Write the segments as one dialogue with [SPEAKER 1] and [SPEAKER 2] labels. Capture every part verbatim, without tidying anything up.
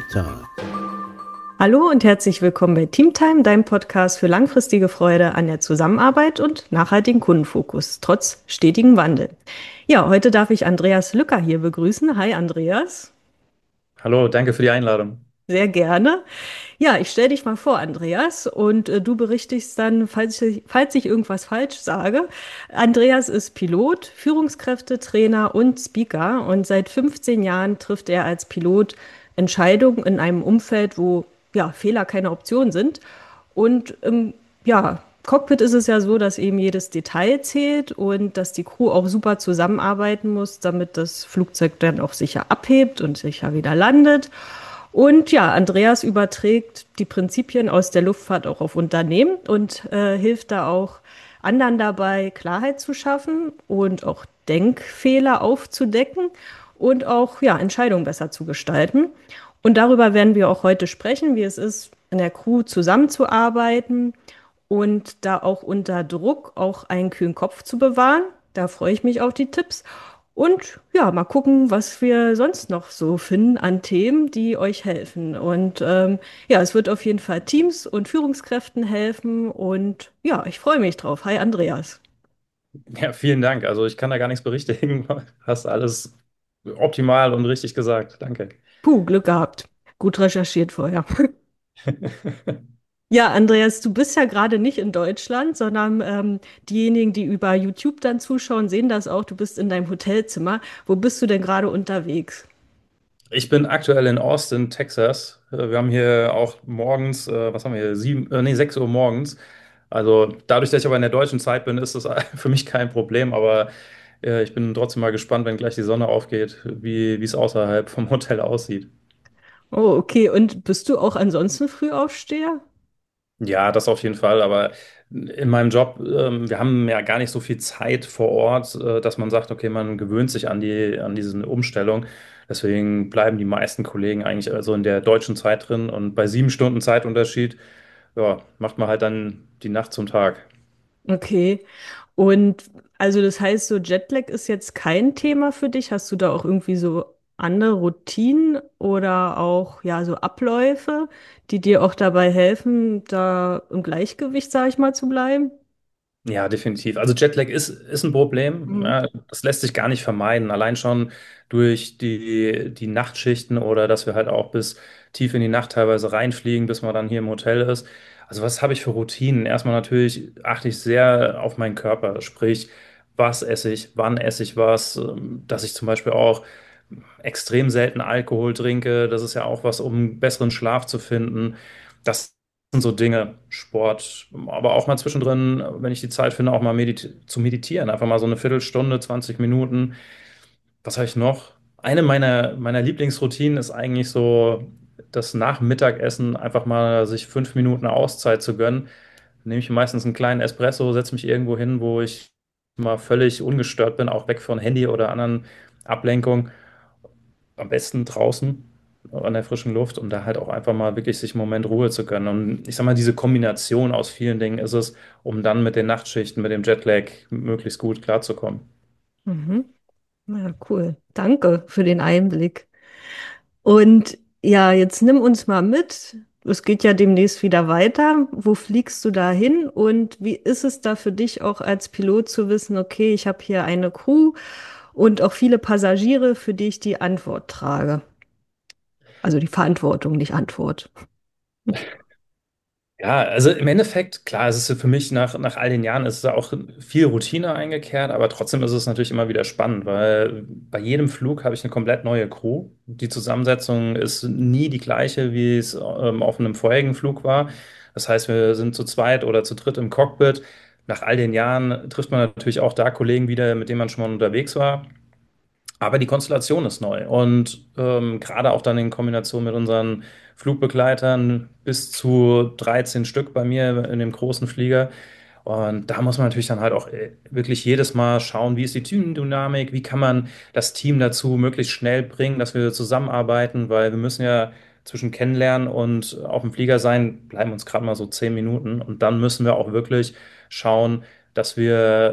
[SPEAKER 1] Time.
[SPEAKER 2] Hallo und herzlich willkommen bei Teamtime, deinem Podcast für langfristige Freude an der Zusammenarbeit und nachhaltigen Kundenfokus, trotz stetigem Wandel. Ja, heute darf ich Andreas Lücker hier begrüßen. Hi Andreas,
[SPEAKER 3] Hallo, danke für die Einladung.
[SPEAKER 2] sehr gerne. Ja, ich stelle dich mal vor, Andreas, und äh, du berichtigst dann, falls ich, falls ich irgendwas falsch sage. Andreas ist Pilot, Führungskräftetrainer und Speaker und seit fünfzehn Jahren trifft er als Pilot Entscheidungen in einem Umfeld, wo ja, Fehler keine Option sind. Und im ja, Cockpit ist es ja so, dass eben jedes Detail zählt und dass die Crew auch super zusammenarbeiten muss, damit das Flugzeug dann auch sicher abhebt und sicher wieder landet. Und ja, Andreas überträgt die Prinzipien aus der Luftfahrt auch auf Unternehmen und äh, hilft da auch anderen dabei, Klarheit zu schaffen und auch Denkfehler aufzudecken und auch ja, Entscheidungen besser zu gestalten. Und darüber werden wir auch heute sprechen, wie es ist, in der Crew zusammenzuarbeiten und da auch unter Druck auch einen kühlen Kopf zu bewahren. Da freue ich mich auf die Tipps. Und ja, mal gucken, was wir sonst noch so finden an Themen, die euch helfen. Und ähm, ja, es wird auf jeden Fall Teams und Führungskräften helfen. Und ja, ich freue mich drauf. Hi, Andreas.
[SPEAKER 3] Ja, vielen Dank. Also ich kann da gar nichts berichtigen. Hast alles optimal und richtig gesagt. Danke.
[SPEAKER 2] Puh, Glück gehabt. Gut recherchiert vorher. Ja, Andreas, du bist ja gerade nicht in Deutschland, sondern ähm, diejenigen, die über YouTube dann zuschauen, sehen das auch. Du bist in deinem Hotelzimmer. Wo bist du denn gerade unterwegs?
[SPEAKER 3] Ich bin aktuell in Austin, Texas. Äh, Wir haben hier auch morgens, äh, was haben wir hier, sieben, äh, nee, sechs Uhr morgens. Also dadurch, dass ich aber in der deutschen Zeit bin, ist das für mich kein Problem. Aber äh, ich bin trotzdem mal gespannt, wenn gleich die Sonne aufgeht, wie, wie es außerhalb vom Hotel aussieht.
[SPEAKER 2] Oh, okay. Und bist du auch ansonsten Frühaufsteher?
[SPEAKER 3] Ja, das auf jeden Fall. Aber in meinem Job, ähm, wir haben ja gar nicht so viel Zeit vor Ort, äh, dass man sagt, okay, man gewöhnt sich an die, an diese Umstellung. Deswegen bleiben die meisten Kollegen eigentlich also in der deutschen Zeit drin. Und bei sieben Stunden Zeitunterschied, ja, macht man halt dann die Nacht zum Tag.
[SPEAKER 2] Okay. Und also das heißt, so Jetlag ist jetzt kein Thema für dich. Hast du da auch irgendwie so andere Routinen oder auch ja so Abläufe, die dir auch dabei helfen, da im Gleichgewicht, sag ich mal, zu bleiben?
[SPEAKER 3] Ja, definitiv. Also Jetlag ist, ist ein Problem.
[SPEAKER 2] Mhm.
[SPEAKER 3] Ja, das lässt sich gar nicht vermeiden. Allein schon durch die, die Nachtschichten oder dass wir halt auch bis tief in die Nacht teilweise reinfliegen, bis man dann hier im Hotel ist. Also was habe ich für Routinen? Erstmal natürlich achte ich sehr auf meinen Körper, sprich, was esse ich, wann esse ich was, ähm, dass ich zum Beispiel auch extrem selten Alkohol trinke. Das ist ja auch was, um besseren Schlaf zu finden. Das sind so Dinge, Sport, aber auch mal zwischendrin, wenn ich die Zeit finde, auch mal medit zu meditieren. Einfach mal so eine Viertelstunde, zwanzig Minuten. Was habe ich noch? Eine meiner, meiner Lieblingsroutinen ist eigentlich so, das nach Mittagessen einfach mal sich fünf Minuten Auszeit zu gönnen. Dann nehme ich meistens einen kleinen Espresso, setze mich irgendwo hin, wo ich mal völlig ungestört bin, auch weg von Handy oder anderen Ablenkungen. Am besten draußen an der frischen Luft und da halt auch einfach mal wirklich sich einen Moment Ruhe zu gönnen. Und ich sag mal, diese Kombination aus vielen Dingen ist es, um dann mit den Nachtschichten, mit dem Jetlag möglichst gut klarzukommen.
[SPEAKER 2] Mhm. Ja, cool. Danke für den Einblick. Und ja, jetzt nimm uns mal mit. Es geht ja demnächst wieder weiter. Wo fliegst du da hin? Und wie ist es da für dich auch als Pilot zu wissen, okay, ich habe hier eine Crew und auch viele Passagiere, für die ich die Antwort trage? Also die Verantwortung, nicht Antwort.
[SPEAKER 3] Ja, also im Endeffekt, klar, es ist für mich nach, nach all den Jahren ist es auch viel Routine eingekehrt, aber trotzdem ist es natürlich immer wieder spannend, weil bei jedem Flug habe ich eine komplett neue Crew. Die Zusammensetzung ist nie die gleiche, wie es ähm, auf einem vorherigen Flug war. Das heißt, wir sind zu zweit oder zu dritt im Cockpit. Nach all den Jahren trifft man natürlich auch da Kollegen wieder, mit denen man schon mal unterwegs war. Aber die Konstellation ist neu und ähm, gerade auch dann in Kombination mit unseren Flugbegleitern bis zu dreizehn Stück bei mir in dem großen Flieger. Und da muss man natürlich dann halt auch äh, wirklich jedes Mal schauen, wie ist die Teamdynamik, wie kann man das Team dazu möglichst schnell bringen, dass wir zusammenarbeiten, weil wir müssen ja zwischen Kennenlernen und auf dem Flieger sein, bleiben uns gerade mal so zehn Minuten. Und dann müssen wir auch wirklich schauen, dass wir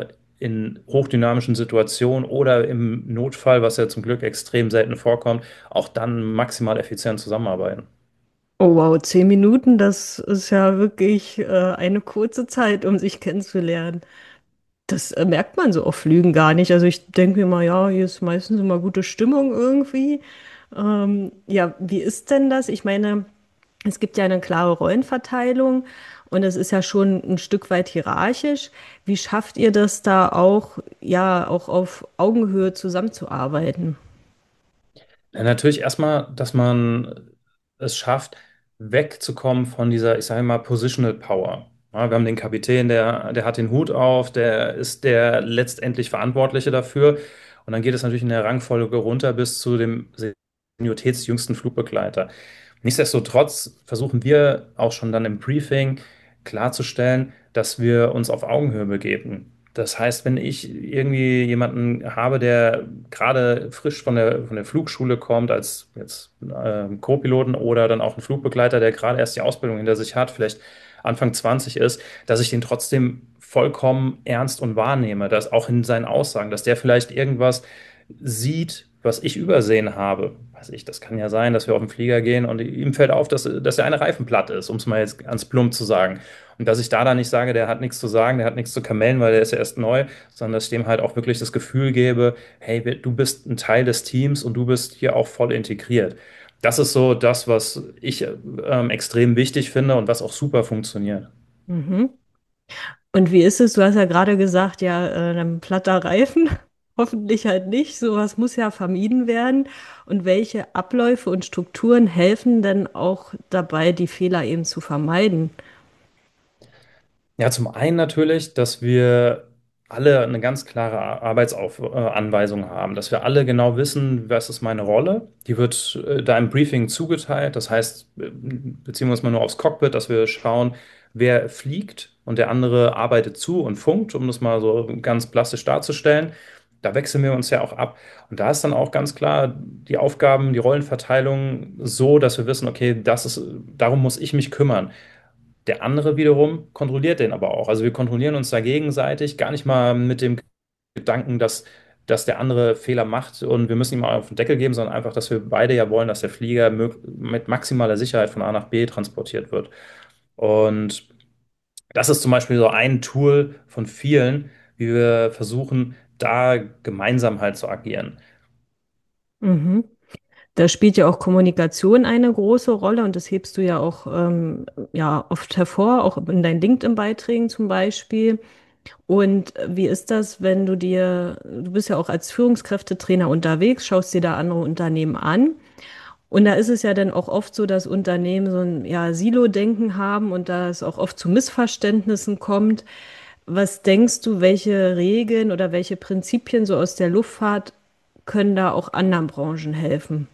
[SPEAKER 3] in hochdynamischen Situationen oder im Notfall, was ja zum Glück extrem selten vorkommt, auch dann maximal effizient zusammenarbeiten.
[SPEAKER 2] Oh wow, zehn Minuten, das ist ja wirklich äh, eine kurze Zeit, um sich kennenzulernen. Das äh, merkt man so auf Flügen gar nicht. Also ich denke mir mal, ja, hier ist meistens immer gute Stimmung irgendwie. Ähm, ja, wie ist denn das? Ich meine, es gibt ja eine klare Rollenverteilung und es ist ja schon ein Stück weit hierarchisch. Wie schafft ihr das da auch, ja, auch auf Augenhöhe zusammenzuarbeiten?
[SPEAKER 3] Ja, natürlich erstmal, dass man es schafft, wegzukommen von dieser, ich sage mal, Positional Power. Ja, wir haben den Kapitän, der, der hat den Hut auf, der ist der letztendlich Verantwortliche dafür. Und dann geht es natürlich in der Rangfolge runter bis zu dem senioritätsjüngsten Flugbegleiter. Nichtsdestotrotz versuchen wir auch schon dann im Briefing klarzustellen, dass wir uns auf Augenhöhe begeben. Das heißt, wenn ich irgendwie jemanden habe, der gerade frisch von der, von der Flugschule kommt, als jetzt äh, Co-Piloten oder dann auch ein Flugbegleiter, der gerade erst die Ausbildung hinter sich hat, vielleicht Anfang zwanzig ist, dass ich den trotzdem vollkommen ernst und wahrnehme, dass auch in seinen Aussagen, dass der vielleicht irgendwas sieht, was ich übersehen habe. Weiß ich, das kann ja sein, dass wir auf den Flieger gehen und ihm fällt auf, dass, dass der eine Reifen platt ist, um es mal jetzt ganz plump zu sagen. Und dass ich da dann nicht sage, der hat nichts zu sagen, der hat nichts zu kamellen, weil der ist ja erst neu, sondern dass ich dem halt auch wirklich das Gefühl gebe, hey, wir- du bist ein Teil des Teams und du bist hier auch voll integriert. Das ist so das, was ich ähm, extrem wichtig finde und was auch super funktioniert.
[SPEAKER 2] Mhm. Und wie ist es? Du hast ja gerade gesagt, ja, äh, ein platter Reifen. Hoffentlich halt nicht. Sowas muss ja vermieden werden. Und welche Abläufe und Strukturen helfen denn auch dabei, die Fehler eben zu vermeiden?
[SPEAKER 3] Ja, zum einen natürlich, dass wir alle eine ganz klare Arbeitsanweisung haben, dass wir alle genau wissen, was ist meine Rolle. Die wird äh, da im Briefing zugeteilt. Das heißt, äh, beziehen wir uns mal nur aufs Cockpit, dass wir schauen, wer fliegt und der andere arbeitet zu und funkt, um das mal so ganz plastisch darzustellen. Da wechseln wir uns ja auch ab. Und da ist dann auch ganz klar die Aufgaben, die Rollenverteilung so, dass wir wissen, okay, das ist, darum muss ich mich kümmern. Der andere wiederum kontrolliert den aber auch. Also wir kontrollieren uns da gegenseitig, gar nicht mal mit dem Gedanken, dass, dass der andere Fehler macht und wir müssen ihm mal auf den Deckel geben, sondern einfach, dass wir beide ja wollen, dass der Flieger mög- mit maximaler Sicherheit von A nach B transportiert wird. Und das ist zum Beispiel so ein Tool von vielen, wie wir versuchen, da gemeinsam halt zu agieren.
[SPEAKER 2] Mhm. Da spielt ja auch Kommunikation eine große Rolle und das hebst du ja auch ähm, ja, oft hervor, auch in deinen LinkedIn-Beiträgen zum Beispiel. Und wie ist das, wenn du dir, du bist ja auch als Führungskräftetrainer unterwegs, schaust dir da andere Unternehmen an. Und da ist es ja dann auch oft so, dass Unternehmen so ein ja, Silo-Denken haben und da es auch oft zu Missverständnissen kommt. Was denkst du, welche Regeln oder welche Prinzipien so aus der Luftfahrt können da auch anderen Branchen helfen?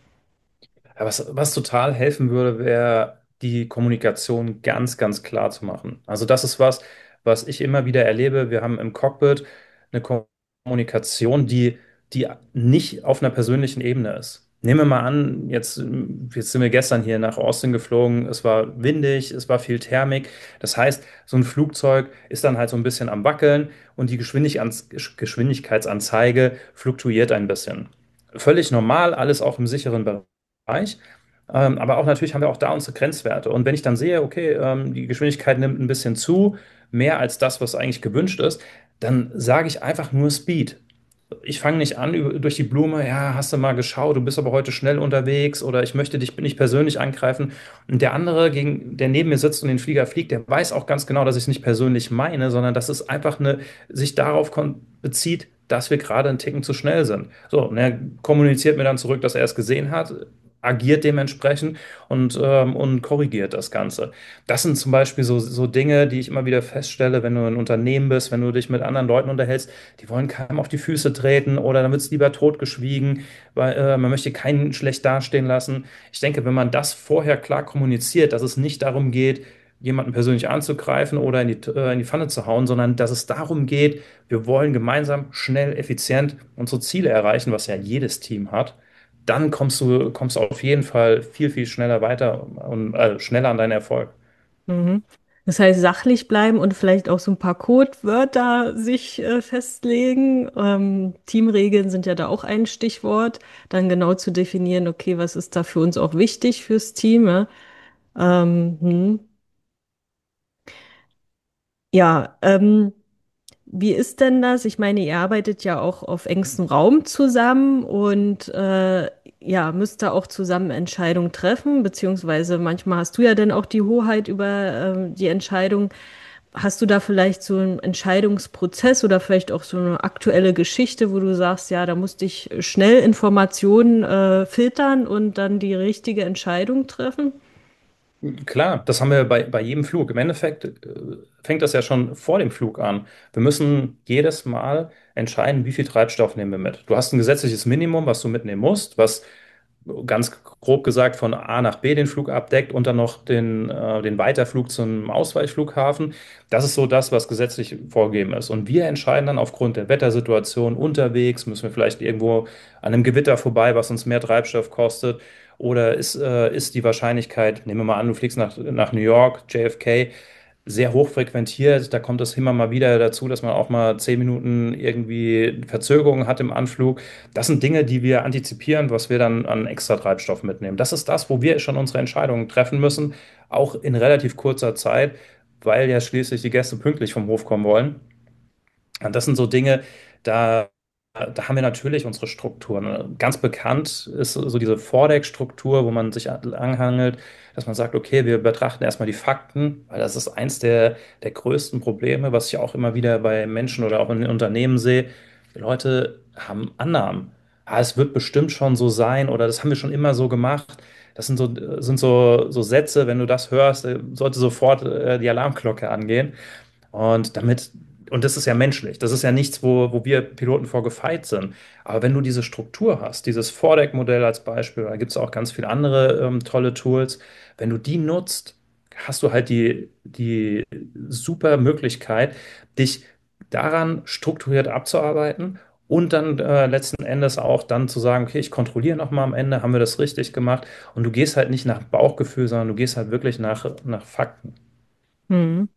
[SPEAKER 3] Ja, was, was total helfen würde, wäre die Kommunikation ganz, ganz klar zu machen. Also das ist was, was ich immer wieder erlebe. Wir haben im Cockpit eine Kommunikation, die, die nicht auf einer persönlichen Ebene ist. Nehmen wir mal an, jetzt, jetzt sind wir gestern hier nach Austin geflogen. Es war windig, es war viel Thermik. Das heißt, so ein Flugzeug ist dann halt so ein bisschen am Wackeln und die Geschwindigkeits Geschwindigkeitsanzeige fluktuiert ein bisschen. Völlig normal, alles auch im sicheren Bereich. Ähm, aber auch natürlich haben wir auch da unsere Grenzwerte. Und wenn ich dann sehe, okay, ähm, die Geschwindigkeit nimmt ein bisschen zu, mehr als das, was eigentlich gewünscht ist, dann sage ich einfach nur Speed. Ich fange nicht an über, durch die Blume, ja, hast du mal geschaut, du bist aber heute schnell unterwegs oder ich möchte dich nicht persönlich angreifen. Und der andere, gegen, der neben mir sitzt und den Flieger fliegt, der weiß auch ganz genau, dass ich es nicht persönlich meine, sondern dass es einfach eine, sich darauf kon- bezieht, dass wir gerade einen Ticken zu schnell sind. So, und er kommuniziert mir dann zurück, dass er es gesehen hat, agiert dementsprechend und, ähm, und korrigiert das Ganze. Das sind zum Beispiel so, so Dinge, die ich immer wieder feststelle, wenn du ein Unternehmen bist, wenn du dich mit anderen Leuten unterhältst, die wollen keinem auf die Füße treten oder dann wird es lieber totgeschwiegen, weil äh, man möchte keinen schlecht dastehen lassen. Ich denke, wenn man das vorher klar kommuniziert, dass es nicht darum geht, jemanden persönlich anzugreifen oder in die, äh, in die Pfanne zu hauen, sondern dass es darum geht, wir wollen gemeinsam schnell, effizient unsere Ziele erreichen, was ja jedes Team hat, dann kommst du, kommst du auf jeden Fall viel, viel schneller weiter und äh, schneller an deinen Erfolg.
[SPEAKER 2] Mhm. Das heißt, sachlich bleiben und vielleicht auch so ein paar Codewörter sich äh, festlegen. Ähm, Teamregeln sind ja da auch ein Stichwort. Dann genau zu definieren, okay, was ist da für uns auch wichtig fürs Team? Ja, ähm, hm. Ja, ähm, wie ist denn das? Ich meine, ihr arbeitet ja auch auf engstem Raum zusammen und äh, ja, müsst da auch zusammen Entscheidungen treffen, beziehungsweise manchmal hast du ja dann auch die Hoheit über ähm, die Entscheidung. Hast du da vielleicht so einen Entscheidungsprozess oder vielleicht auch so eine aktuelle Geschichte, wo du sagst, ja, da musste ich schnell Informationen äh, filtern und dann die richtige Entscheidung treffen?
[SPEAKER 3] Klar, das haben wir bei, bei jedem Flug. Im Endeffekt äh, fängt das ja schon vor dem Flug an. Wir müssen jedes Mal entscheiden, wie viel Treibstoff nehmen wir mit. Du hast ein gesetzliches Minimum, was du mitnehmen musst, was ganz grob gesagt von A nach B den Flug abdeckt und dann noch den, äh, den Weiterflug zum Ausweichflughafen. Das ist so das, was gesetzlich vorgegeben ist. Und wir entscheiden dann aufgrund der Wettersituation unterwegs, müssen wir vielleicht irgendwo an einem Gewitter vorbei, was uns mehr Treibstoff kostet. Oder ist, äh, ist die Wahrscheinlichkeit, nehmen wir mal an, du fliegst nach, nach New York, J F K, sehr hoch frequentiert. Da kommt es immer mal wieder dazu, dass man auch mal zehn Minuten irgendwie Verzögerung hat im Anflug. Das sind Dinge, die wir antizipieren, was wir dann an extra Treibstoff mitnehmen. Das ist das, wo wir schon unsere Entscheidungen treffen müssen, auch in relativ kurzer Zeit, weil ja schließlich die Gäste pünktlich vom Hof kommen wollen. Und das sind so Dinge, da, da haben wir natürlich unsere Strukturen. Ganz bekannt ist so diese Vordeck-Struktur, wo man sich anhangelt, dass man sagt, okay, wir betrachten erstmal die Fakten, weil das ist eins der, der größten Probleme, was ich auch immer wieder bei Menschen oder auch in Unternehmen sehe. Die Leute haben Annahmen. Ah, es wird bestimmt schon so sein oder das haben wir schon immer so gemacht. Das sind so, sind so, so Sätze, wenn du das hörst, äh, sollte sofort äh, die Alarmglocke angehen. Und damit, und das ist ja menschlich, das ist ja nichts, wo, wo wir Piloten vor gefeit sind. Aber wenn du diese Struktur hast, dieses Foredeck-Modell als Beispiel, da gibt es auch ganz viele andere ähm, tolle Tools, wenn du die nutzt, hast du halt die, die super Möglichkeit, dich daran strukturiert abzuarbeiten und dann äh, letzten Endes auch dann zu sagen, okay, ich kontrolliere nochmal am Ende, haben wir das richtig gemacht? Und du gehst halt nicht nach Bauchgefühl, sondern du gehst halt wirklich nach, nach Fakten.
[SPEAKER 2] Hm.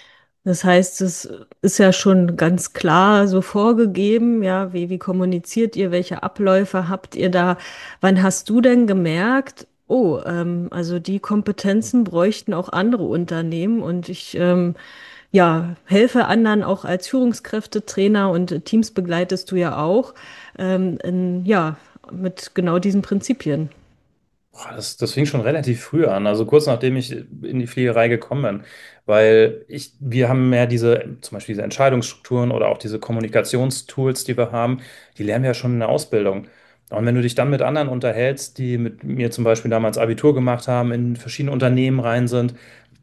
[SPEAKER 2] Das heißt, es ist ja schon ganz klar so vorgegeben, ja, wie, wie kommuniziert ihr, welche Abläufe habt ihr da? Wann hast du denn gemerkt, oh, ähm, also die Kompetenzen bräuchten auch andere Unternehmen und ich, ähm, ja, helfe anderen auch als Führungskräftetrainer und Teams begleitest du ja auch, ähm, in, ja, mit genau diesen Prinzipien.
[SPEAKER 3] Boah, das, das fing schon relativ früh an, also kurz nachdem ich in die Fliegerei gekommen bin, weil ich, wir haben mehr diese, zum Beispiel diese Entscheidungsstrukturen oder auch diese Kommunikationstools, die wir haben, die lernen wir ja schon in der Ausbildung. Und wenn du dich dann mit anderen unterhältst, die mit mir zum Beispiel damals Abitur gemacht haben, in verschiedene Unternehmen rein sind,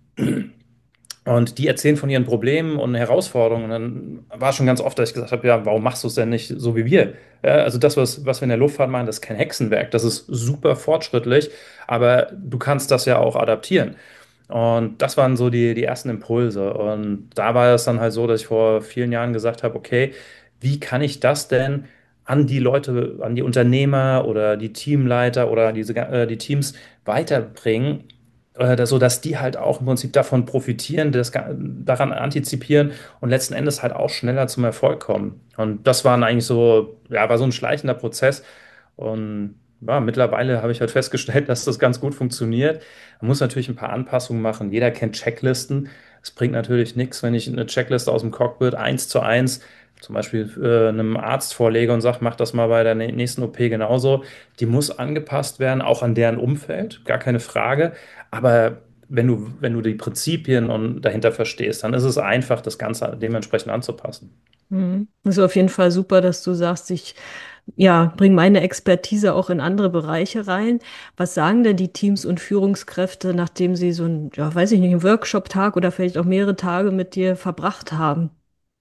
[SPEAKER 3] und die erzählen von ihren Problemen und Herausforderungen. Und dann war schon ganz oft, dass ich gesagt habe, ja, warum machst du es denn nicht so wie wir? Ja, also das, was, was wir in der Luftfahrt machen, das ist kein Hexenwerk. Das ist super fortschrittlich, aber du kannst das ja auch adaptieren. Und das waren so die, die ersten Impulse. Und da war es dann halt so, dass ich vor vielen Jahren gesagt habe, okay, wie kann ich das denn an die Leute, an die Unternehmer oder die Teamleiter oder diese, äh, die Teams weiterbringen, äh, so dass die halt auch im Prinzip davon profitieren, das, ga- daran antizipieren und letzten Endes halt auch schneller zum Erfolg kommen. Und das waren eigentlich so, ja, war so ein schleichender Prozess. Und ja, mittlerweile habe ich halt festgestellt, dass das ganz gut funktioniert. Man muss natürlich ein paar Anpassungen machen. Jeder kennt Checklisten. Es bringt natürlich nichts, wenn ich eine Checkliste aus dem Cockpit eins zu eins zum Beispiel äh, einem Arzt vorlege und sage, mach das mal bei der nä- nächsten O P genauso. Die muss angepasst werden, auch an deren Umfeld, gar keine Frage. Aber wenn du, wenn du die Prinzipien und dahinter verstehst, dann ist es einfach, das Ganze dementsprechend anzupassen.
[SPEAKER 2] Mhm. Das ist auf jeden Fall super, dass du sagst, ich ja, bringe meine Expertise auch in andere Bereiche rein. Was sagen denn die Teams und Führungskräfte, nachdem sie so einen, ja, weiß ich nicht, einen Workshop-Tag oder vielleicht auch mehrere Tage mit dir verbracht haben?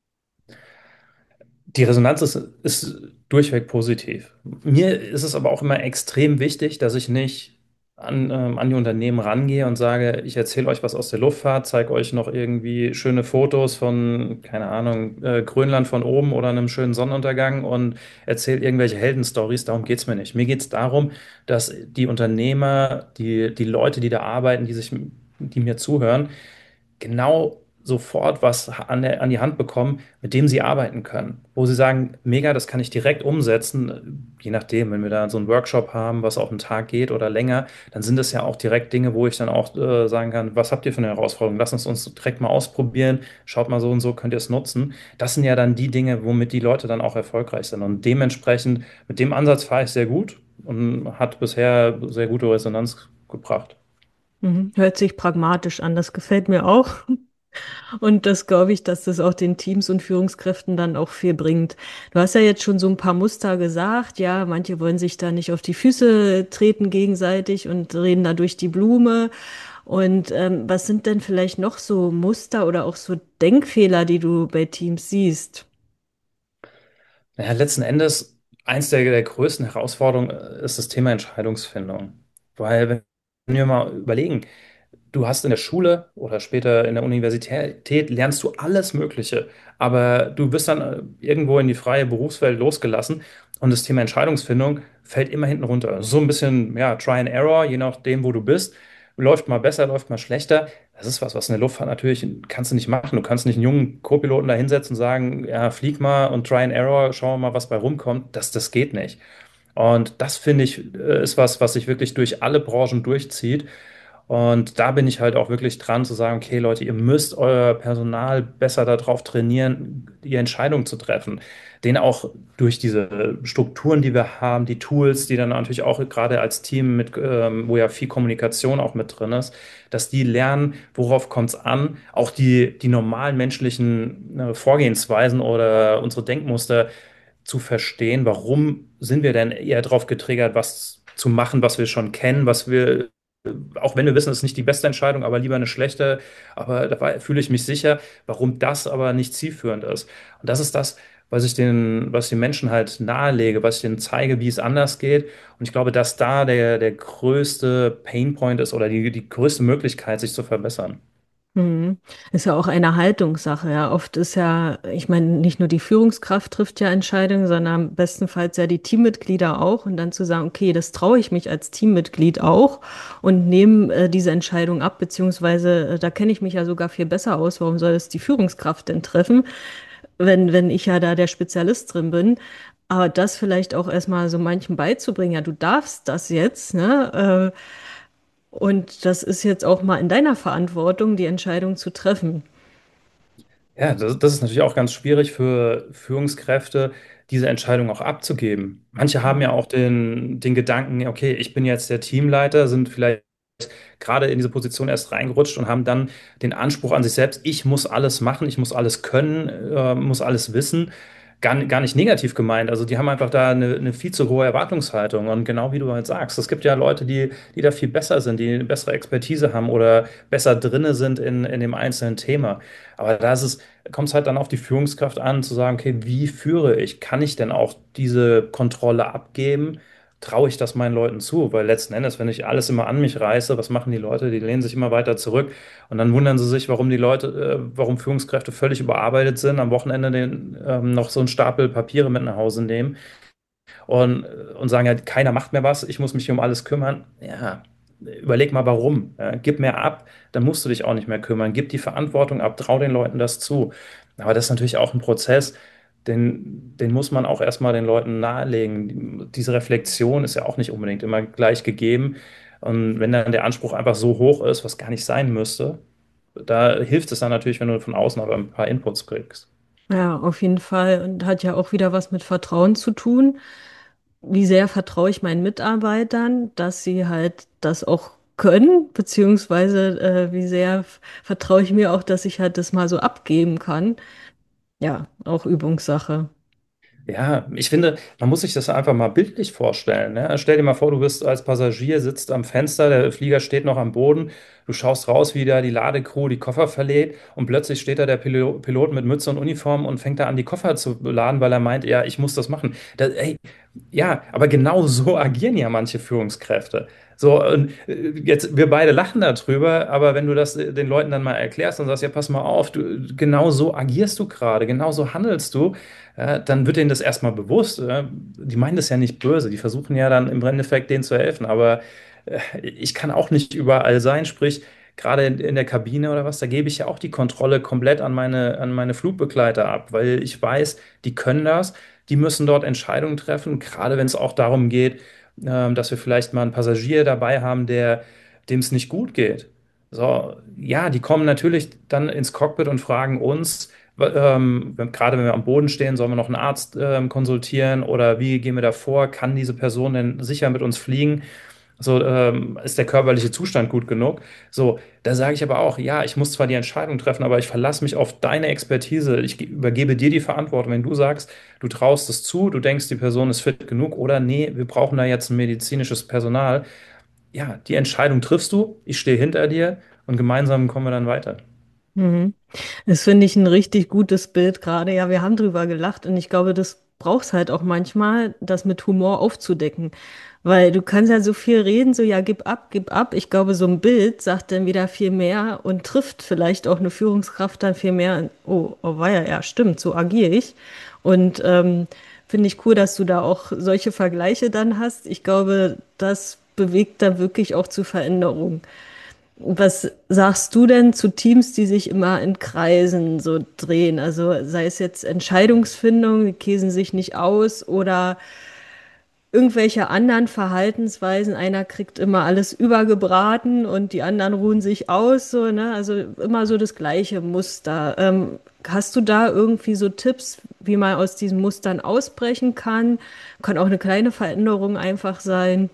[SPEAKER 3] Die Resonanz ist, ist durchweg positiv. Mir ist es aber auch immer extrem wichtig, dass ich nicht an, ähm, an die Unternehmen rangehe und sage, ich erzähle euch was aus der Luftfahrt, zeige euch noch irgendwie schöne Fotos von, keine Ahnung, äh, Grönland von oben oder einem schönen Sonnenuntergang und erzähle irgendwelche Heldenstories. Darum geht es mir nicht. Mir geht es darum, dass die Unternehmer, die, die Leute, die da arbeiten, die sich, die mir zuhören, genau sofort was an, der, an die Hand bekommen, mit dem sie arbeiten können. Wo sie sagen, mega, das kann ich direkt umsetzen. Je nachdem, wenn wir da so einen Workshop haben, was auf einen Tag geht oder länger, dann sind das ja auch direkt Dinge, wo ich dann auch äh, sagen kann, was habt ihr für eine Herausforderung? Lass uns uns direkt mal ausprobieren. Schaut mal so und so, könnt ihr es nutzen. Das sind ja dann die Dinge, womit die Leute dann auch erfolgreich sind. Und dementsprechend, mit dem Ansatz fahre ich sehr gut und hat bisher sehr gute Resonanz gebracht.
[SPEAKER 2] Mhm. Hört sich pragmatisch an, das gefällt mir auch. Und das glaube ich, dass das auch den Teams und Führungskräften dann auch viel bringt. Du hast ja jetzt schon so ein paar Muster gesagt. Ja, manche wollen sich da nicht auf die Füße treten gegenseitig und reden da durch die Blume. Und ähm, was sind denn vielleicht noch so Muster oder auch so Denkfehler, die du bei Teams siehst?
[SPEAKER 3] Naja, letzten Endes, eins der, der größten Herausforderungen äh, ist das Thema Entscheidungsfindung. Weil, wenn wir mal überlegen, du hast in der Schule oder später in der Universität lernst du alles Mögliche, aber du wirst dann äh, irgendwo in die freie Berufswelt losgelassen und das Thema Entscheidungsfindung fällt immer hinten runter. So ein bisschen, ja, Try and Error, je nachdem, wo du bist. Läuft mal besser, läuft mal schlechter. Das ist was, was in der Luftfahrt natürlich kannst du nicht machen. Du kannst nicht einen jungen Co-Piloten da hinsetzen und sagen, ja, flieg mal und Try and Error, schauen wir mal, was bei rumkommt. Das, das geht nicht. Und das finde ich, äh, ist was, was sich wirklich durch alle Branchen durchzieht. Und da bin ich halt auch wirklich dran zu sagen, okay, Leute, ihr müsst euer Personal besser darauf trainieren, die Entscheidung zu treffen. Den auch durch diese Strukturen, die wir haben, die Tools, die dann natürlich auch gerade als Team mit, ähm, wo ja viel Kommunikation auch mit drin ist, dass die lernen, worauf kommt es an, auch die, die normalen menschlichen äh, Vorgehensweisen oder unsere Denkmuster zu verstehen. Warum sind wir denn eher darauf getriggert, was zu machen, was wir schon kennen, was wir auch wenn wir wissen, es ist nicht die beste Entscheidung, aber lieber eine schlechte, aber dabei fühle ich mich sicher, warum das aber nicht zielführend ist. Und das ist das, was ich den, was ich den Menschen halt nahelege, was ich denen zeige, wie es anders geht. Und ich glaube, dass da der, der größte Painpoint ist oder die, die größte Möglichkeit, sich zu verbessern.
[SPEAKER 2] Hm. Ist ja auch eine Haltungssache. Ja, oft ist ja, ich meine, nicht nur die Führungskraft trifft ja Entscheidungen, sondern bestenfalls ja die Teammitglieder auch. Und dann zu sagen, okay, das traue ich mich als Teammitglied auch und nehme äh, diese Entscheidung ab, beziehungsweise äh, da kenne ich mich ja sogar viel besser aus. Warum soll es die Führungskraft denn treffen, wenn, wenn ich ja da der Spezialist drin bin? Aber das vielleicht auch erstmal so manchen beizubringen, ja, du darfst das jetzt, ne? Äh, und das ist jetzt auch mal in deiner Verantwortung, die Entscheidung zu treffen.
[SPEAKER 3] Ja, das, das ist natürlich auch ganz schwierig für Führungskräfte, diese Entscheidung auch abzugeben. Manche haben ja auch den, den Gedanken, okay, ich bin jetzt der Teamleiter, sind vielleicht gerade in diese Position erst reingerutscht und haben dann den Anspruch an sich selbst, ich muss alles machen, ich muss alles können, äh, muss alles wissen. Gar, gar nicht negativ gemeint. Also die haben einfach da eine, eine viel zu hohe Erwartungshaltung. Und genau wie du halt sagst, es gibt ja Leute, die, die da viel besser sind, die eine bessere Expertise haben oder besser drinne sind in, in dem einzelnen Thema. Aber da ist es, kommt es halt dann auf die Führungskraft an, zu sagen, okay, wie führe ich? Kann ich denn auch diese Kontrolle abgeben? Traue ich das meinen Leuten zu? Weil letzten Endes, wenn ich alles immer an mich reiße, was machen die Leute? Die lehnen sich immer weiter zurück und dann wundern sie sich, warum die Leute, äh, warum Führungskräfte völlig überarbeitet sind, am Wochenende den, ähm, noch so einen Stapel Papiere mit nach Hause nehmen und, und sagen ja, keiner macht mehr was, ich muss mich hier um alles kümmern. Ja, überleg mal warum. Ja, gib mehr ab, dann musst du dich auch nicht mehr kümmern. Gib die Verantwortung ab, trau den Leuten das zu. Aber das ist natürlich auch ein Prozess, den, den muss man auch erstmal den Leuten nahelegen. Diese Reflexion ist ja auch nicht unbedingt immer gleich gegeben. Und wenn dann der Anspruch einfach so hoch ist, was gar nicht sein müsste, da hilft es dann natürlich, wenn du von außen aber ein paar Inputs kriegst.
[SPEAKER 2] Ja, auf jeden Fall. Und hat ja auch wieder was mit Vertrauen zu tun. Wie sehr vertraue ich meinen Mitarbeitern, dass sie halt das auch können, beziehungsweise äh, wie sehr f- vertraue ich mir auch, dass ich halt das mal so abgeben kann. Ja, auch Übungssache.
[SPEAKER 3] Ja, ich finde, man muss sich das einfach mal bildlich vorstellen. Ne? Stell dir mal vor, du bist als Passagier, sitzt am Fenster, der Flieger steht noch am Boden, du schaust raus, wie da die Ladecrew die Koffer verlädt und plötzlich steht da der Pilo- Pilot mit Mütze und Uniform und fängt da an, die Koffer zu laden, weil er meint, ja, ich muss das machen. Das, ey, ja, aber genau so agieren ja manche Führungskräfte. So, und äh, jetzt, wir beide lachen darüber, aber wenn du das äh, den Leuten dann mal erklärst und sagst, ja, pass mal auf, du, genau so agierst du gerade, genau so handelst du, ja, dann wird denen das erstmal bewusst. Ja. Die meinen das ja nicht böse, die versuchen ja dann im Endeffekt denen zu helfen, aber äh, ich kann auch nicht überall sein, sprich, gerade in, in der Kabine oder was, da gebe ich ja auch die Kontrolle komplett an meine, an meine Flugbegleiter ab, weil ich weiß, die können das, die müssen dort Entscheidungen treffen, gerade wenn es auch darum geht, ähm, dass wir vielleicht mal einen Passagier dabei haben, der, dem es nicht gut geht. So, ja, die kommen natürlich dann ins Cockpit und fragen uns, ähm, wenn, gerade wenn wir am Boden stehen, sollen wir noch einen Arzt ähm, konsultieren oder wie gehen wir da vor? Kann diese Person denn sicher mit uns fliegen? So, ähm, ist der körperliche Zustand gut genug? So, da sage ich aber auch, ja, ich muss zwar die Entscheidung treffen, aber ich verlasse mich auf deine Expertise. Ich ge- übergebe dir die Verantwortung. Wenn du sagst, du traust es zu, du denkst, die Person ist fit genug oder nee, wir brauchen da jetzt ein medizinisches Personal. Ja, die Entscheidung triffst du, ich stehe hinter dir und gemeinsam kommen wir dann weiter.
[SPEAKER 2] Mhm. Das finde ich ein richtig gutes Bild gerade. Ja, wir haben drüber gelacht und ich glaube, das brauchst halt auch manchmal, das mit Humor aufzudecken. Weil du kannst ja so viel reden, so ja, gib ab, gib ab. Ich glaube, so ein Bild sagt dann wieder viel mehr und trifft vielleicht auch eine Führungskraft dann viel mehr. Oh, oh weia, ja, stimmt, so agiere ich. Und ähm, finde ich cool, dass du da auch solche Vergleiche dann hast. Ich glaube, das bewegt dann wirklich auch zu Veränderungen. Was sagst du denn zu Teams, die sich immer in Kreisen so drehen? Also sei es jetzt Entscheidungsfindung, die käsen sich nicht aus oder irgendwelche anderen Verhaltensweisen. Einer kriegt immer alles übergebraten und die anderen ruhen sich aus, so, ne? Also immer so das gleiche Muster. Ähm, hast du da irgendwie so Tipps, wie man aus diesen Mustern ausbrechen kann? Kann auch eine kleine Veränderung einfach sein.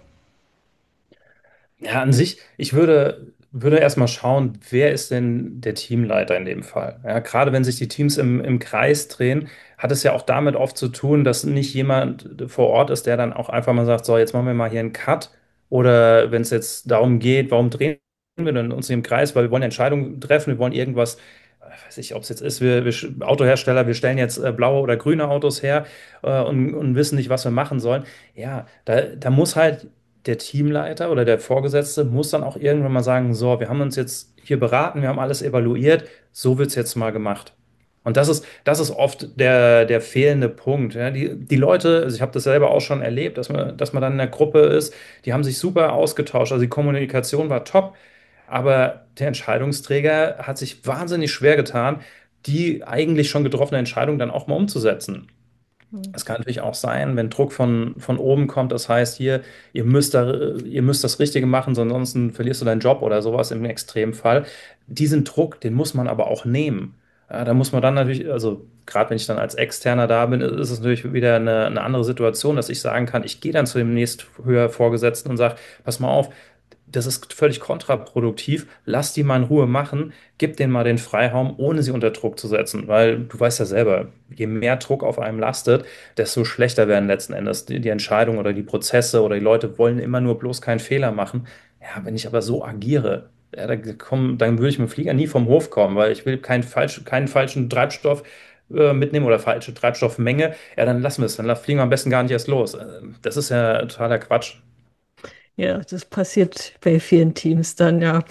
[SPEAKER 3] Ja, an sich, ich würde, würde erstmal schauen, wer ist denn der Teamleiter in dem Fall? Ja, gerade wenn sich die Teams im, im Kreis drehen, hat es ja auch damit oft zu tun, dass nicht jemand vor Ort ist, der dann auch einfach mal sagt, so, jetzt machen wir mal hier einen Cut. Oder wenn es jetzt darum geht, warum drehen wir denn uns im Kreis? Weil wir wollen Entscheidungen treffen, wir wollen irgendwas, äh, weiß ich, ob es jetzt ist, wir, wir Autohersteller, wir stellen jetzt äh, blaue oder grüne Autos her äh, und, und wissen nicht, was wir machen sollen. Ja, da, da muss halt der Teamleiter oder der Vorgesetzte muss dann auch irgendwann mal sagen, so, wir haben uns jetzt hier beraten, wir haben alles evaluiert, so wird es jetzt mal gemacht. Und das ist, das ist oft der, der fehlende Punkt. Ja. Die, die Leute, also ich habe das selber auch schon erlebt, dass man, dass man dann in der Gruppe ist, die haben sich super ausgetauscht, also die Kommunikation war top, aber der Entscheidungsträger hat sich wahnsinnig schwer getan, die eigentlich schon getroffene Entscheidung dann auch mal umzusetzen. Es kann natürlich auch sein, wenn Druck von, von oben kommt, das heißt hier, ihr müsst da, ihr müsst das Richtige machen, sonst ansonsten verlierst du deinen Job oder sowas im Extremfall. Diesen Druck, den muss man aber auch nehmen. Ja, da muss man dann natürlich, also gerade wenn ich dann als Externer da bin, ist es natürlich wieder eine, eine andere Situation, dass ich sagen kann, ich gehe dann zu dem nächst höher Vorgesetzten und sage, pass mal auf, das ist völlig kontraproduktiv. Lass die mal in Ruhe machen. Gib denen mal den Freiraum, ohne sie unter Druck zu setzen. Weil du weißt ja selber, je mehr Druck auf einem lastet, desto schlechter werden letzten Endes die, die Entscheidungen oder die Prozesse oder die Leute wollen immer nur bloß keinen Fehler machen. Ja, wenn ich aber so agiere, ja, dann, komm, dann würde ich mit dem Flieger nie vom Hof kommen, weil ich will keinen, falsch, keinen falschen Treibstoff äh, mitnehmen oder falsche Treibstoffmenge. Ja, dann lassen wir es. Dann fliegen wir am besten gar nicht erst los. Äh, Das ist ja totaler Quatsch.
[SPEAKER 2] Ja, das passiert bei vielen Teams dann, ja.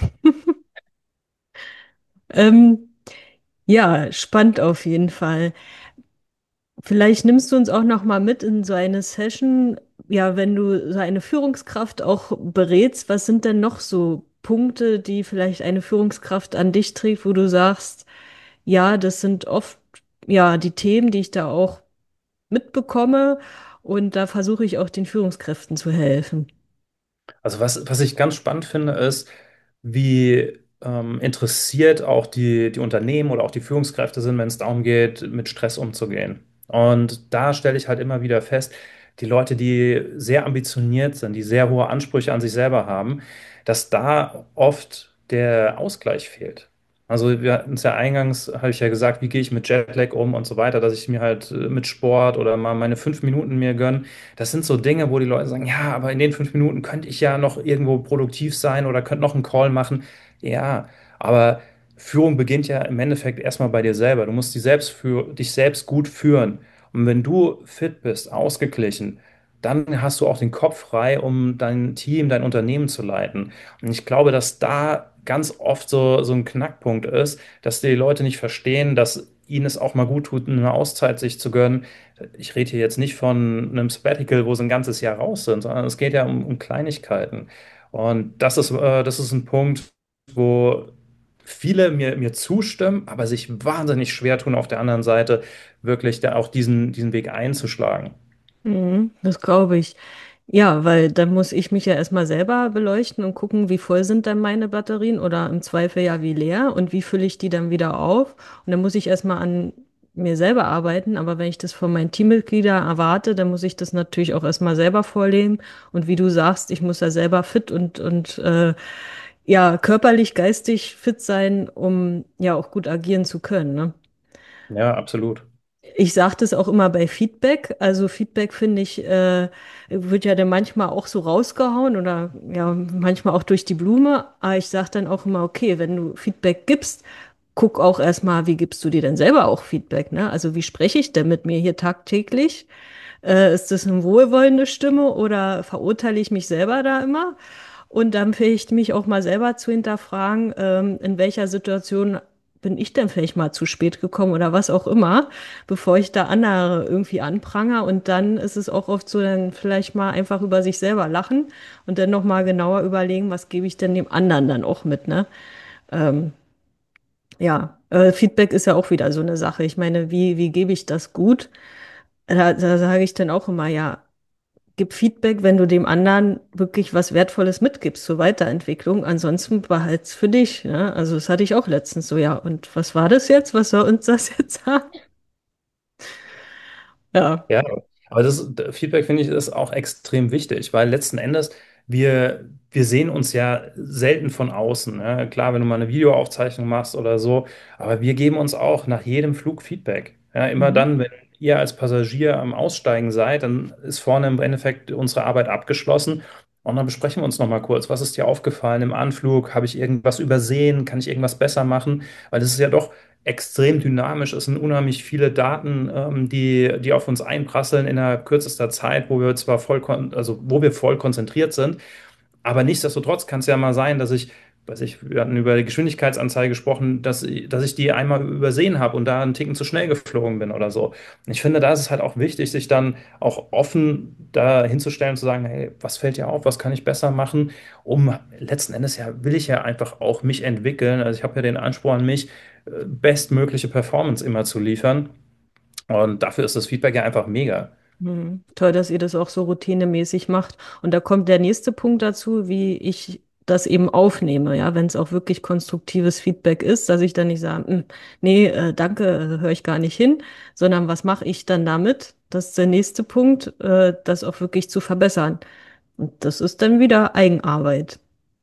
[SPEAKER 2] Ähm, ja, spannend auf jeden Fall. Vielleicht nimmst du uns auch noch mal mit in so eine Session, ja, wenn du so eine Führungskraft auch berätst, was sind denn noch so Punkte, die vielleicht eine Führungskraft an dich trägt, wo du sagst, ja, das sind oft ja die Themen, die ich da auch mitbekomme und da versuche ich auch den Führungskräften zu helfen.
[SPEAKER 3] Also was, was ich ganz spannend finde, ist, wie ähm, interessiert auch die, die Unternehmen oder auch die Führungskräfte sind, wenn es darum geht, mit Stress umzugehen. Und da stelle ich halt immer wieder fest, die Leute, die sehr ambitioniert sind, die sehr hohe Ansprüche an sich selber haben, dass da oft der Ausgleich fehlt. Also wir hatten es ja eingangs, habe ich ja gesagt, wie gehe ich mit Jetlag um und so weiter, dass ich mir halt äh, mit Sport oder mal meine fünf Minuten mir gönne. Das sind so Dinge, wo die Leute sagen, ja, aber in den fünf Minuten könnte ich ja noch irgendwo produktiv sein oder könnte noch einen Call machen. Ja, aber Führung beginnt ja im Endeffekt erstmal bei dir selber. Du musst dich selbst für, dich selbst gut führen. Und wenn du fit bist, ausgeglichen, dann hast du auch den Kopf frei, um dein Team, dein Unternehmen zu leiten. Und ich glaube, dass da ganz oft so, so ein Knackpunkt ist, dass die Leute nicht verstehen, dass ihnen es auch mal gut tut, eine Auszeit sich zu gönnen. Ich rede hier jetzt nicht von einem Sabbatical, wo sie ein ganzes Jahr raus sind, sondern es geht ja um, um Kleinigkeiten. Und das ist, äh, das ist ein Punkt. wo viele mir, mir zustimmen, aber sich wahnsinnig schwer tun, auf der anderen Seite wirklich da auch diesen, diesen Weg einzuschlagen.
[SPEAKER 2] Mhm, das glaube ich. Ja, weil dann muss ich mich ja erstmal selber beleuchten und gucken, wie voll sind dann meine Batterien oder im Zweifel ja wie leer und wie fülle ich die dann wieder auf. Und dann muss ich erstmal an mir selber arbeiten. Aber wenn ich das von meinen Teammitgliedern erwarte, dann muss ich das natürlich auch erstmal selber vorleben. Und wie du sagst, ich muss ja selber fit und, und äh, ja, körperlich, geistig fit sein, um ja auch gut agieren zu können, ne?
[SPEAKER 3] Ja, absolut.
[SPEAKER 2] Ich sage das auch immer bei Feedback. Also Feedback finde ich, äh, wird ja dann manchmal auch so rausgehauen oder ja, manchmal auch durch die Blume. Aber ich sage dann auch immer, okay, wenn du Feedback gibst, guck auch erstmal, wie gibst du dir denn selber auch Feedback, ne? Also wie spreche ich denn mit mir hier tagtäglich? Äh, ist das eine wohlwollende Stimme oder verurteile ich mich selber da immer? Und dann vielleicht mich auch mal selber zu hinterfragen, ähm, in welcher Situation bin ich denn vielleicht mal zu spät gekommen oder was auch immer, bevor ich da andere irgendwie anprangere. Und dann ist es auch oft so, dann vielleicht mal einfach über sich selber lachen und dann noch mal genauer überlegen, was gebe ich denn dem anderen dann auch mit, ne? Ähm, ja, äh, Feedback ist ja auch wieder so eine Sache. Ich meine, wie, wie gebe ich das gut? Da, da sage ich dann auch immer, ja, gib Feedback, wenn du dem anderen wirklich was Wertvolles mitgibst zur Weiterentwicklung. Ansonsten behalt's für dich. Ne? Also das hatte ich auch letztens so, ja. Und was war das jetzt? Was soll uns das jetzt sagen? Ja.
[SPEAKER 3] Ja, aber das Feedback finde ich ist auch extrem wichtig, weil letzten Endes wir, wir sehen uns ja selten von außen. Ne? Klar, wenn du mal eine Videoaufzeichnung machst oder so, aber wir geben uns auch nach jedem Flug Feedback. Ja, immer
[SPEAKER 2] Mhm.
[SPEAKER 3] dann, wenn ihr als Passagier am Aussteigen seid, dann ist vorne im Endeffekt unsere Arbeit abgeschlossen. Und dann besprechen wir uns nochmal kurz. Was ist dir aufgefallen im Anflug? Habe ich irgendwas übersehen? Kann ich irgendwas besser machen? Weil das ist ja doch extrem dynamisch. Es sind unheimlich viele Daten, ähm, die, die auf uns einprasseln innerhalb kürzester Zeit, wo wir zwar voll, kon- also wo wir voll konzentriert sind, aber nichtsdestotrotz kann es ja mal sein, dass ich, weiß ich, wir hatten über die Geschwindigkeitsanzeige gesprochen, dass, dass ich die einmal übersehen habe und da einen Ticken zu schnell geflogen bin oder so. Ich finde, da ist es halt auch wichtig, sich dann auch offen da hinzustellen und zu sagen, hey, was fällt dir auf, was kann ich besser machen, um letzten Endes ja, will ich ja einfach auch mich entwickeln. Also ich habe ja den Anspruch an mich, äh, bestmögliche Performance immer zu liefern. Und dafür ist das Feedback ja einfach mega.
[SPEAKER 2] Mhm. Toll, dass ihr das auch so routinemäßig macht. Und da kommt der nächste Punkt dazu, wie ich das eben aufnehme, ja, wenn es auch wirklich konstruktives Feedback ist, dass ich dann nicht sage, "Hm, nee, äh, danke, äh, höre ich gar nicht hin, sondern was mache ich dann damit? Das ist der nächste Punkt, äh, das auch wirklich zu verbessern. Und das ist dann wieder Eigenarbeit.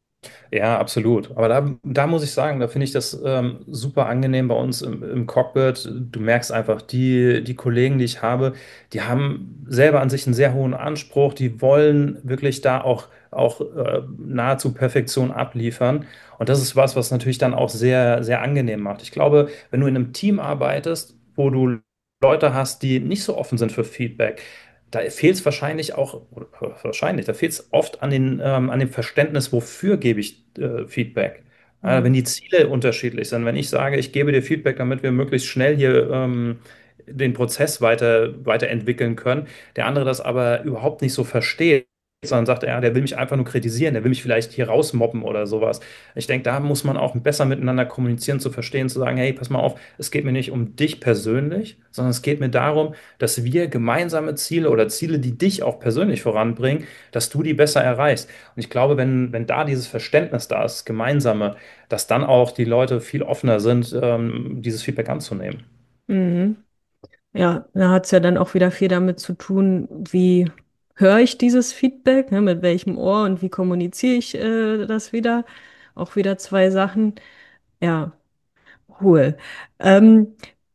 [SPEAKER 3] Ja, absolut. Aber da, da muss ich sagen, da finde ich das ähm, super angenehm bei uns im, im Cockpit. Du merkst einfach, die, die Kollegen, die ich habe, die haben selber an sich einen sehr hohen Anspruch. Die wollen wirklich da auch, auch äh, nahezu Perfektion abliefern. Und das ist was, was natürlich dann auch sehr, sehr angenehm macht. Ich glaube, wenn du in einem Team arbeitest, wo du Leute hast, die nicht so offen sind für Feedback, da fehlt es wahrscheinlich auch, oder wahrscheinlich, da fehlt es oft an den, ähm, an dem Verständnis, wofür gebe ich äh, Feedback. Äh, wenn
[SPEAKER 2] Mhm.
[SPEAKER 3] die Ziele unterschiedlich sind, wenn ich sage, ich gebe dir Feedback, damit wir möglichst schnell hier ähm, den Prozess weiter, weiterentwickeln können, der andere das aber überhaupt nicht so versteht, sondern sagt, ja, der will mich einfach nur kritisieren, der will mich vielleicht hier rausmobben oder sowas. Ich denke, da muss man auch besser miteinander kommunizieren, zu verstehen, zu sagen, hey, pass mal auf, es geht mir nicht um dich persönlich, sondern es geht mir darum, dass wir gemeinsame Ziele oder Ziele, die dich auch persönlich voranbringen, dass du die besser erreichst. Und ich glaube, wenn, wenn da dieses Verständnis da ist, gemeinsame, dass dann auch die Leute viel offener sind, ähm, dieses Feedback anzunehmen.
[SPEAKER 2] Mhm. Ja, da hat es ja dann auch wieder viel damit zu tun, wie höre ich dieses Feedback, ne, mit welchem Ohr und wie kommuniziere ich äh, das wieder. Auch wieder zwei Sachen. Ja, cool. Ähm,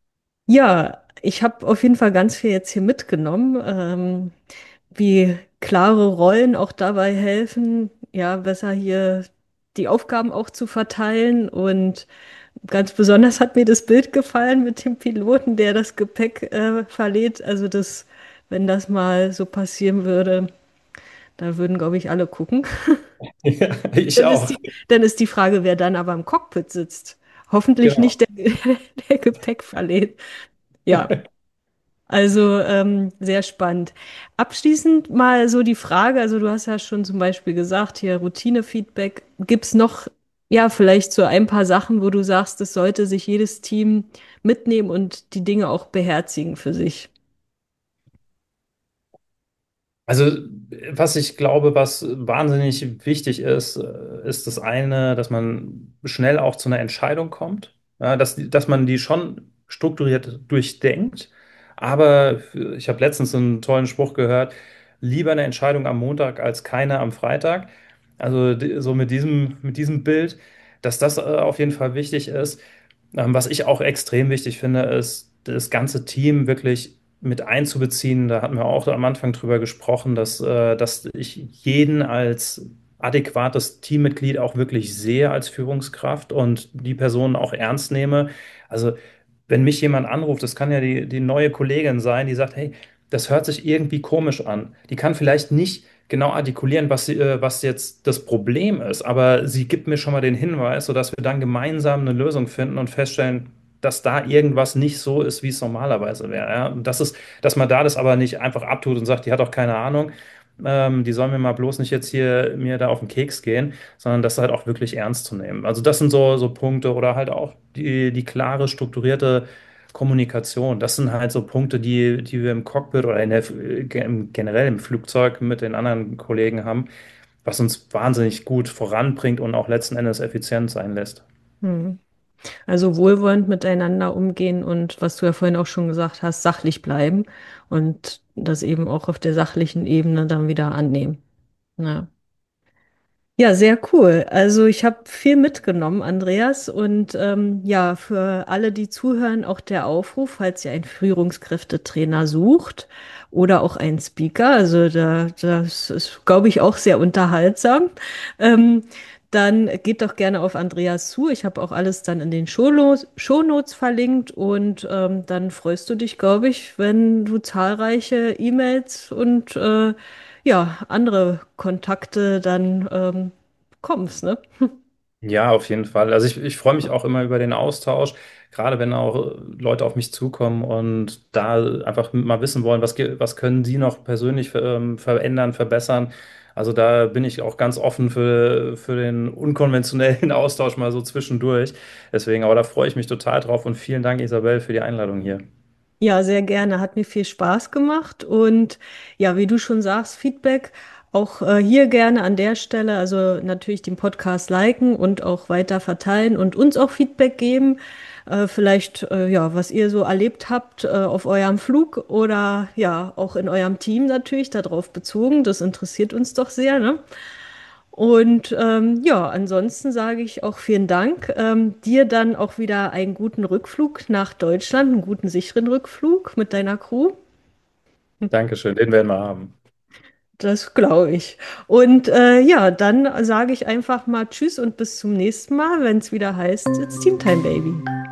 [SPEAKER 2] ja, ich habe auf jeden Fall ganz viel jetzt hier mitgenommen, ähm, wie klare Rollen auch dabei helfen, ja, besser hier die Aufgaben auch zu verteilen. Und ganz besonders hat mir das Bild gefallen mit dem Piloten, der das Gepäck äh, verlädt. Also das, wenn das mal so passieren würde, da würden, glaube ich, alle gucken.
[SPEAKER 3] Ja, ich
[SPEAKER 2] Dann ist
[SPEAKER 3] auch.
[SPEAKER 2] die, dann ist die Frage, wer dann aber im Cockpit sitzt. Hoffentlich
[SPEAKER 3] Genau.
[SPEAKER 2] nicht der, der Gepäck verlädt. Ja. Also ähm, sehr spannend. Abschließend mal so die Frage, also du hast ja schon zum Beispiel gesagt, hier Routine-Feedback. Gibt es noch Ja, vielleicht so ein paar Sachen, wo du sagst, das sollte sich jedes Team mitnehmen und die Dinge auch beherzigen für sich.
[SPEAKER 3] Also, was ich glaube, was wahnsinnig wichtig ist, äh, ist das eine, dass man schnell auch zu einer Entscheidung kommt, ja, dass, dass man die schon strukturiert durchdenkt. Aber ich habe letztens einen tollen Spruch gehört, lieber eine Entscheidung am Montag als keine am Freitag. Also die- so mit diesem, mit diesem Bild, dass das äh, auf jeden Fall wichtig ist. Ähm, was ich auch extrem wichtig finde, ist, das ganze Team wirklich mit einzubeziehen. Da hatten wir auch am Anfang drüber gesprochen, dass, äh, dass ich jeden als adäquates Teammitglied auch wirklich sehe als Führungskraft und die Personen auch ernst nehme. Also wenn mich jemand anruft, das kann ja die, die neue Kollegin sein, die sagt, hey, das hört sich irgendwie komisch an. Die kann vielleicht nicht genau artikulieren, was, sie, äh, was jetzt das Problem ist, aber sie gibt mir schon mal den Hinweis, sodass wir dann gemeinsam eine Lösung finden und feststellen, dass da irgendwas nicht so ist, wie es normalerweise wäre. Ja? Und das ist, dass man da das aber nicht einfach abtut und sagt, die hat doch keine Ahnung, ähm, die soll mir mal bloß nicht jetzt hier mir da auf den Keks gehen, sondern das halt auch wirklich ernst zu nehmen. Also das sind so, so Punkte oder halt auch die, die klare, strukturierte Kommunikation. Das sind halt so Punkte, die, die wir im Cockpit oder in der, generell im Flugzeug mit den anderen Kollegen haben, was uns wahnsinnig gut voranbringt und auch letzten Endes effizient sein lässt.
[SPEAKER 2] Hm. Also wohlwollend miteinander umgehen und was du ja vorhin auch schon gesagt hast, sachlich bleiben und das eben auch auf der sachlichen Ebene dann wieder annehmen. Ja. Ja, sehr cool. Also ich habe viel mitgenommen, Andreas. Und ähm, ja, für alle, die zuhören, auch der Aufruf, falls ihr einen Führungskräftetrainer sucht oder auch einen Speaker. Also da, das ist, glaube ich, auch sehr unterhaltsam. Ähm, Dann geht doch gerne auf Andreas zu. Ich habe auch alles dann in den Shownotes, Shownotes verlinkt und ähm, dann freust du dich, glaube ich, wenn du zahlreiche E-Mails und äh, ja, andere Kontakte dann ähm, bekommst, ne?
[SPEAKER 3] Ja, auf jeden Fall. Also ich, ich freue mich auch immer über den Austausch, gerade wenn auch Leute auf mich zukommen und da einfach mal wissen wollen, was, ge- was können sie noch persönlich ähm, verändern, verbessern. Also da bin ich auch ganz offen für, für den unkonventionellen Austausch mal so zwischendurch. Deswegen, aber da freue ich mich total drauf und vielen Dank, Isabel, für die Einladung hier.
[SPEAKER 2] Ja, sehr gerne. Hat mir viel Spaß gemacht. Und ja, wie du schon sagst, Feedback auch äh, hier gerne an der Stelle. Also natürlich den Podcast liken und auch weiter verteilen und uns auch Feedback geben. Äh, vielleicht, äh, ja, was ihr so erlebt habt äh, auf eurem Flug oder ja, auch in eurem Team natürlich darauf bezogen. Das interessiert uns doch sehr, ne? Und ähm, ja, ansonsten sage ich auch vielen Dank. Ähm, dir dann auch wieder einen guten Rückflug nach Deutschland, einen guten sicheren Rückflug mit deiner Crew.
[SPEAKER 3] Dankeschön, den werden wir haben.
[SPEAKER 2] Das glaube ich. Und äh, ja, dann sage ich einfach mal Tschüss und bis zum nächsten Mal, wenn es wieder heißt, It's Teamtime, Baby.